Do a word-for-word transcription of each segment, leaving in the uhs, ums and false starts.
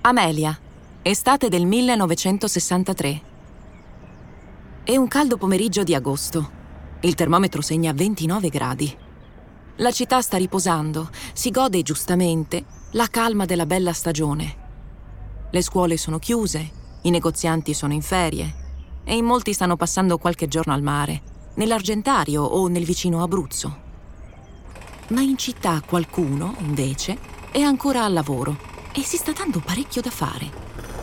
Amelia, estate del millenovecentosessantatré. È un caldo pomeriggio di agosto. Il termometro segna ventinove gradi. La città sta riposando, si gode giustamente la calma della bella stagione. Le scuole sono chiuse, i negozianti sono in ferie e in molti stanno passando qualche giorno al mare, nell'Argentario o nel vicino Abruzzo. Ma in città qualcuno, invece, è ancora al lavoro e si sta dando parecchio da fare.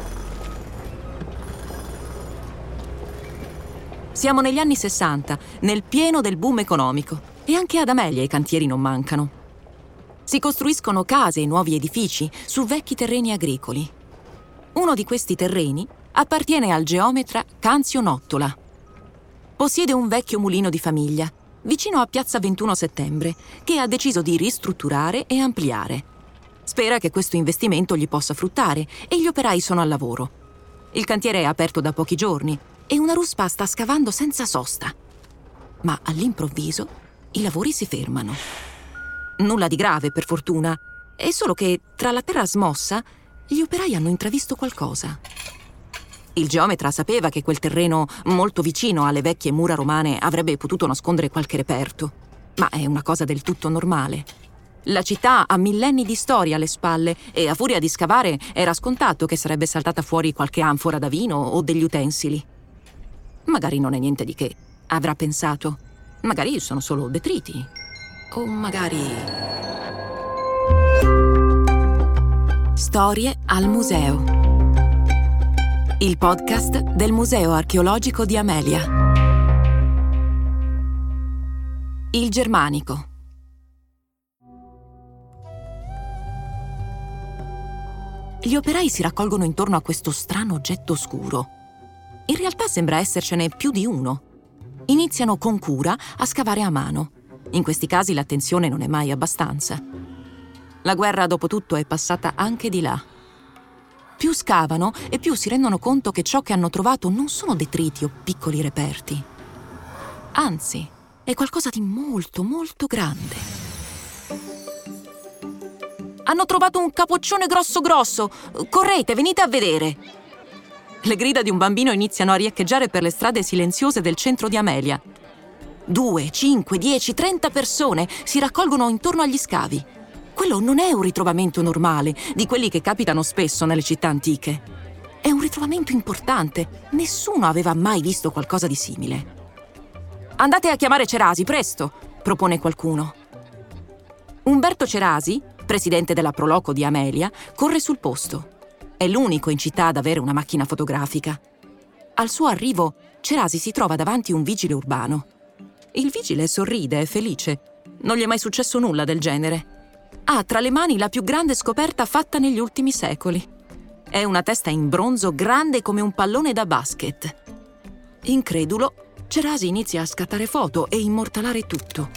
Siamo negli anni sessanta, nel pieno del boom economico, e anche ad Amelia i cantieri non mancano. Si costruiscono case e nuovi edifici su vecchi terreni agricoli. Uno di questi terreni appartiene al geometra Canzio Nottola. Possiede un vecchio mulino di famiglia, vicino a Piazza ventuno Settembre, che ha deciso di ristrutturare e ampliare. Spera che questo investimento gli possa fruttare e gli operai sono al lavoro. Il cantiere è aperto da pochi giorni e una ruspa sta scavando senza sosta. Ma all'improvviso i lavori si fermano. Nulla di grave, per fortuna, è solo che tra la terra smossa gli operai hanno intravisto qualcosa. Il geometra sapeva che quel terreno molto vicino alle vecchie mura romane avrebbe potuto nascondere qualche reperto, ma è una cosa del tutto normale. La città ha millenni di storia alle spalle e a furia di scavare era scontato che sarebbe saltata fuori qualche anfora da vino o degli utensili. Magari non è niente di che, avrà pensato. Magari sono solo detriti. O magari... Storie al museo. Il podcast del Museo Archeologico di Amelia. Il Germanico. Gli operai si raccolgono intorno a questo strano oggetto scuro. In realtà sembra essercene più di uno. Iniziano con cura a scavare a mano. In questi casi l'attenzione non è mai abbastanza. La guerra, dopo tutto, è passata anche di là. Più scavano e più si rendono conto che ciò che hanno trovato non sono detriti o piccoli reperti. Anzi, è qualcosa di molto, molto grande. Hanno trovato un capoccione grosso grosso! Correte, venite a vedere! Le grida di un bambino iniziano a riecheggiare per le strade silenziose del centro di Amelia. Due, cinque, dieci, trenta persone si raccolgono intorno agli scavi. Quello non è un ritrovamento normale, di quelli che capitano spesso nelle città antiche. È un ritrovamento importante. Nessuno aveva mai visto qualcosa di simile. Andate a chiamare Cerasi, presto, propone qualcuno. Umberto Cerasi, presidente della Proloco di Amelia, corre sul posto. È l'unico in città ad avere una macchina fotografica. Al suo arrivo, Cerasi si trova davanti un vigile urbano. Il vigile sorride, è felice. Non gli è mai successo nulla del genere. Ha tra le mani la più grande scoperta fatta negli ultimi secoli. È una testa in bronzo grande come un pallone da basket. Incredulo, Cerasi inizia a scattare foto e immortalare tutto.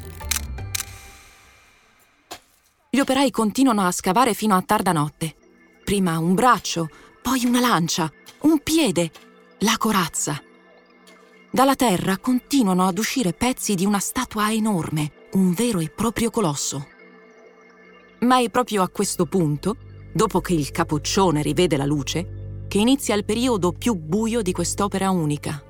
Gli operai continuano a scavare fino a tarda notte. Prima un braccio, poi una lancia, un piede, la corazza. Dalla terra continuano ad uscire pezzi di una statua enorme, un vero e proprio colosso. Ma è proprio a questo punto, dopo che il capoccione rivede la luce, che inizia il periodo più buio di quest'opera unica.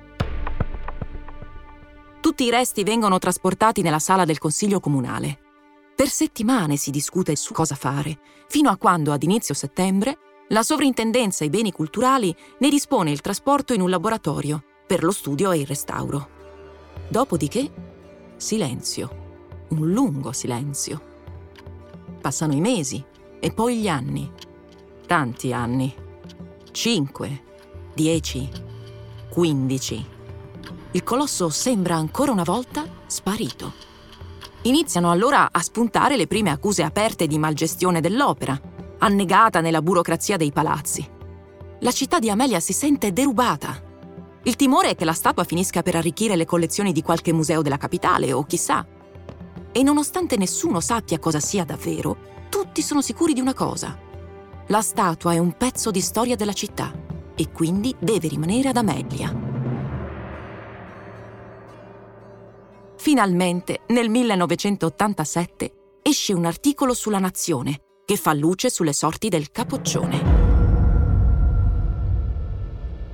Tutti i resti vengono trasportati nella sala del Consiglio Comunale. Per settimane si discute su cosa fare, fino a quando, ad inizio settembre, la Sovrintendenza ai Beni Culturali ne dispone il trasporto in un laboratorio per lo studio e il restauro. Dopodiché, silenzio, un lungo silenzio. Passano i mesi e poi gli anni, tanti anni, cinque, dieci, quindici. Il colosso sembra ancora una volta sparito. Iniziano allora a spuntare le prime accuse aperte di malgestione dell'opera, annegata nella burocrazia dei palazzi. La città di Amelia si sente derubata. Il timore è che la statua finisca per arricchire le collezioni di qualche museo della capitale o chissà. E nonostante nessuno sappia cosa sia davvero, tutti sono sicuri di una cosa. La statua è un pezzo di storia della città e quindi deve rimanere ad Amelia. Finalmente, nel millenovecentottantasette, esce un articolo sulla Nazione che fa luce sulle sorti del capoccione.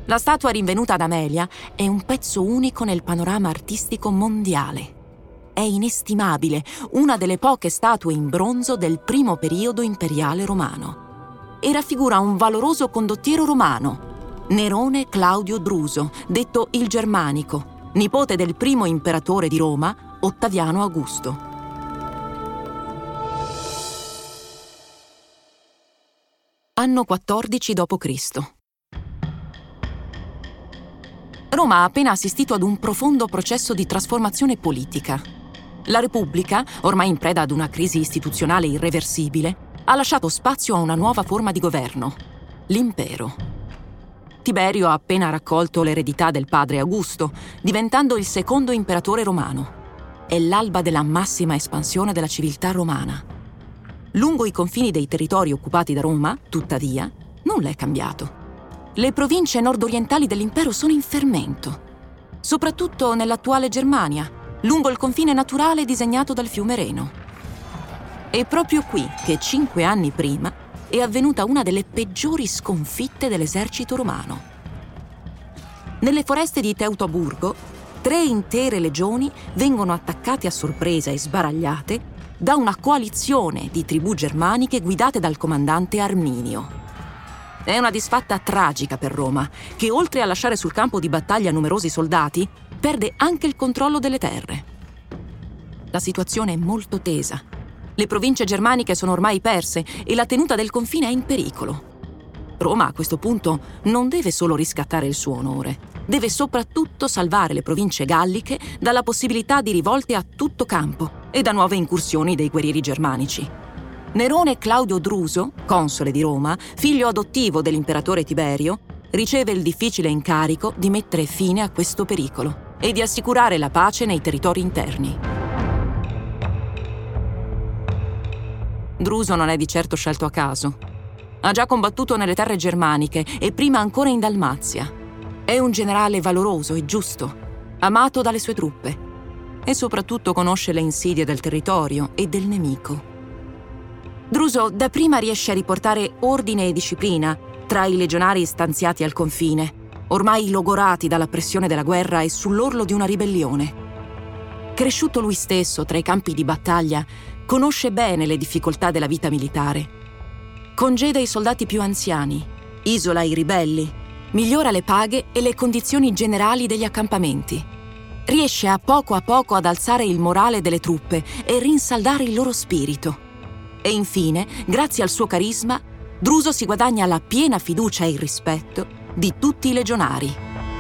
La statua rinvenuta ad Amelia è un pezzo unico nel panorama artistico mondiale. È inestimabile, una delle poche statue in bronzo del primo periodo imperiale romano. E raffigura un valoroso condottiero romano, Nerone Claudio Druso, detto il Germanico, nipote del primo imperatore di Roma, Ottaviano Augusto. Anno quattordici dopo Cristo Roma ha appena assistito ad un profondo processo di trasformazione politica. La Repubblica, ormai in preda ad una crisi istituzionale irreversibile, ha lasciato spazio a una nuova forma di governo, l'impero. Tiberio ha appena raccolto l'eredità del padre Augusto, diventando il secondo imperatore romano. È l'alba della massima espansione della civiltà romana. Lungo i confini dei territori occupati da Roma, tuttavia, nulla è cambiato. Le province nord-orientali dell'impero sono in fermento, soprattutto nell'attuale Germania, lungo il confine naturale disegnato dal fiume Reno. È proprio qui che cinque anni prima è avvenuta una delle peggiori sconfitte dell'esercito romano. Nelle foreste di Teutoburgo, tre intere legioni vengono attaccate a sorpresa e sbaragliate da una coalizione di tribù germaniche guidate dal comandante Arminio. È una disfatta tragica per Roma, che oltre a lasciare sul campo di battaglia numerosi soldati, perde anche il controllo delle terre. La situazione è molto tesa. Le province germaniche sono ormai perse e la tenuta del confine è in pericolo. Roma a questo punto non deve solo riscattare il suo onore, deve soprattutto salvare le province galliche dalla possibilità di rivolte a tutto campo e da nuove incursioni dei guerrieri germanici. Nerone Claudio Druso, console di Roma, figlio adottivo dell'imperatore Tiberio, riceve il difficile incarico di mettere fine a questo pericolo e di assicurare la pace nei territori interni. Druso non è di certo scelto a caso. Ha già combattuto nelle terre germaniche e prima ancora in Dalmazia. È un generale valoroso e giusto, amato dalle sue truppe e soprattutto conosce le insidie del territorio e del nemico. Druso dapprima riesce a riportare ordine e disciplina tra i legionari stanziati al confine, ormai logorati dalla pressione della guerra e sull'orlo di una ribellione. Cresciuto lui stesso tra i campi di battaglia, conosce bene le difficoltà della vita militare. Congeda i soldati più anziani, isola i ribelli, migliora le paghe e le condizioni generali degli accampamenti. Riesce a poco a poco ad alzare il morale delle truppe e rinsaldare il loro spirito. E infine, grazie al suo carisma, Druso si guadagna la piena fiducia e il rispetto di tutti i legionari.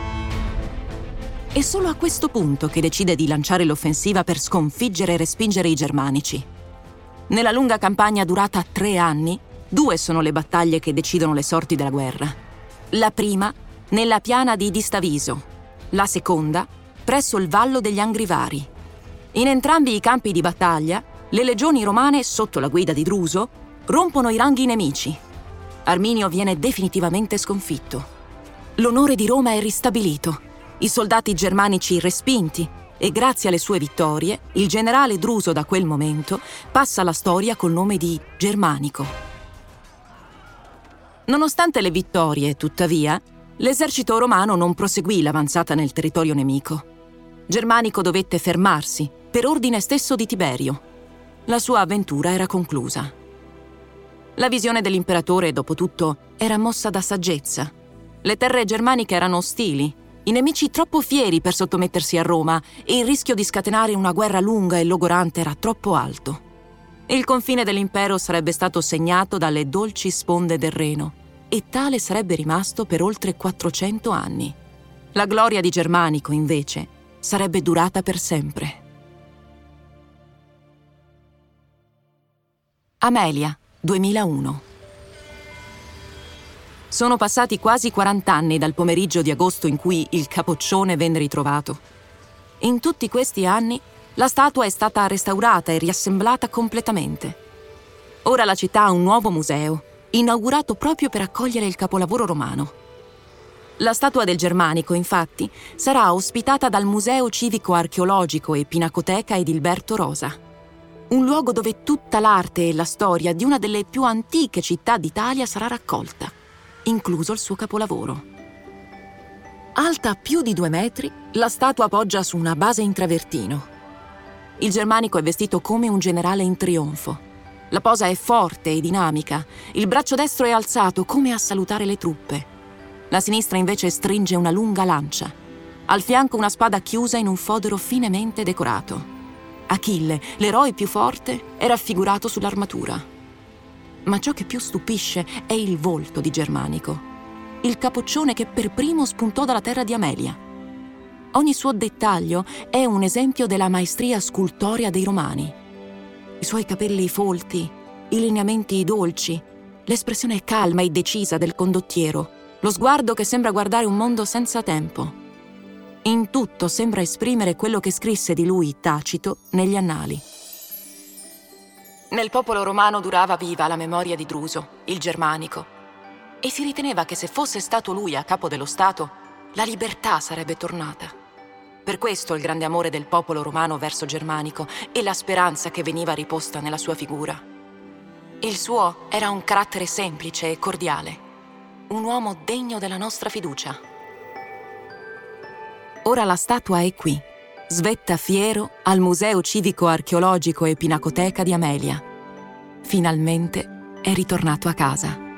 È solo a questo punto che decide di lanciare l'offensiva per sconfiggere e respingere i germanici. Nella lunga campagna durata tre anni, due sono le battaglie che decidono le sorti della guerra. La prima nella piana di Distaviso, la seconda presso il vallo degli Angrivari. In entrambi i campi di battaglia, le legioni romane, sotto la guida di Druso, rompono i ranghi nemici. Arminio viene definitivamente sconfitto. L'onore di Roma è ristabilito, i soldati germanici respinti e grazie alle sue vittorie il generale Druso da quel momento passa alla storia col nome di Germanico. Nonostante le vittorie, tuttavia, l'esercito romano non proseguì l'avanzata nel territorio nemico. Germanico dovette fermarsi per ordine stesso di Tiberio. La sua avventura era conclusa. La visione dell'imperatore, dopo tutto, era mossa da saggezza. Le terre germaniche erano ostili, i nemici troppo fieri per sottomettersi a Roma e il rischio di scatenare una guerra lunga e logorante era troppo alto. Il confine dell'impero sarebbe stato segnato dalle dolci sponde del Reno e tale sarebbe rimasto per oltre quattrocento anni. La gloria di Germanico, invece, sarebbe durata per sempre. Amelia, duemilauno. Sono passati quasi quaranta anni dal pomeriggio di agosto in cui il capoccione venne ritrovato. In tutti questi anni la statua è stata restaurata e riassemblata completamente. Ora la città ha un nuovo museo, inaugurato proprio per accogliere il capolavoro romano. La statua del Germanico, infatti, sarà ospitata dal Museo Civico Archeologico e Pinacoteca Edilberto Rosa, un luogo dove tutta l'arte e la storia di una delle più antiche città d'Italia sarà raccolta, incluso il suo capolavoro. Alta più di due metri, la statua poggia su una base in travertino. Il Germanico è vestito come un generale in trionfo. La posa è forte e dinamica. Il braccio destro è alzato come a salutare le truppe. La sinistra invece stringe una lunga lancia. Al fianco una spada chiusa in un fodero finemente decorato. Achille, l'eroe più forte, è raffigurato sull'armatura. Ma ciò che più stupisce è il volto di Germanico, il capoccione che per primo spuntò dalla terra di Amelia. Ogni suo dettaglio è un esempio della maestria scultorea dei Romani. I suoi capelli folti, i lineamenti dolci, l'espressione calma e decisa del condottiero, lo sguardo che sembra guardare un mondo senza tempo. In tutto sembra esprimere quello che scrisse di lui Tacito negli Annali. Nel popolo romano durava viva la memoria di Druso, il Germanico, e si riteneva che se fosse stato lui a capo dello Stato, la libertà sarebbe tornata. Per questo il grande amore del popolo romano verso Germanico e la speranza che veniva riposta nella sua figura. Il suo era un carattere semplice e cordiale, un uomo degno della nostra fiducia. Ora la statua è qui, svetta fiero al Museo Civico Archeologico e Pinacoteca di Amelia. Finalmente è ritornato a casa.